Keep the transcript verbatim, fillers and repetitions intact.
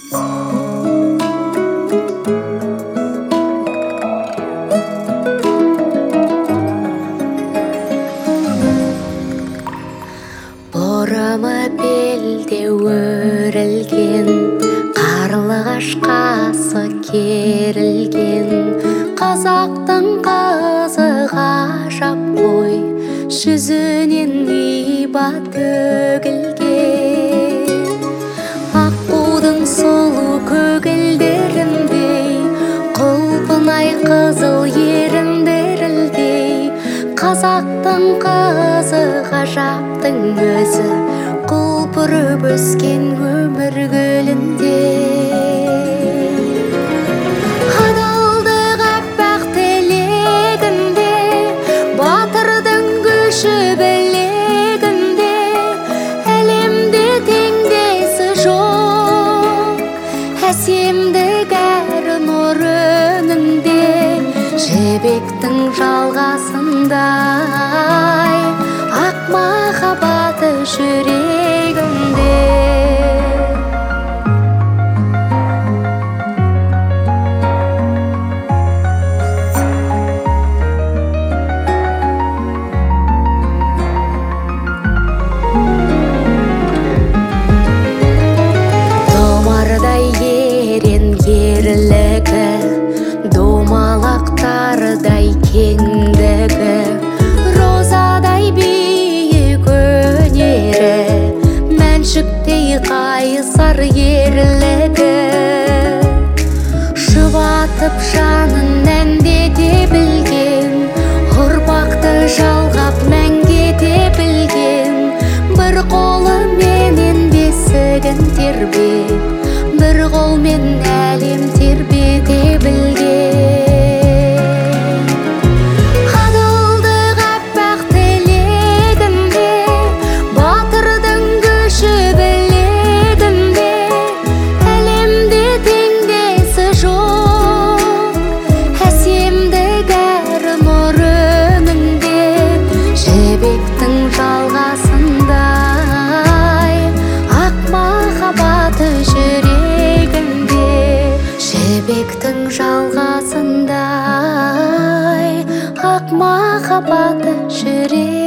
Борымы белде өрілген, қарлығаш қасы керілген, қазақтың қызы ғажап қой, жүзінен иба төгілген. Аққудың сұлу көгілдеріндей, құлпынай қызыл еріндерілдей, қазақтың қызы ғажаптың өзі, құлпырып өскен өмір гүлінде. Адалдық аппақ тілегінде, батырдың күші білегінде, әлемде теңдесі жоқ, әсемдік әр нұр өнінде, жібектің жалғасындай ақ махаббаты жүрегімде. Томардай ерен ерлігі, домалақтардай кеңдігі, розадай биік өнері, мәншіктей қайсар ерлігі, жұбатып жанын әндете білген, ұрпақты жалғап мәңгете білген, бір қолыменен бесігін тербеп, бір қолмен әлем тербете білген. Адалдық аппақ тілегінде, батырдың күші білегінде, әлемде теңдесі жоқ, әсемдік әр нұр өнінде, жібектің жалғасындай ақ махаббаты жүрегімде, жібектің жалғасындай ақ махаббаты жүрегімде.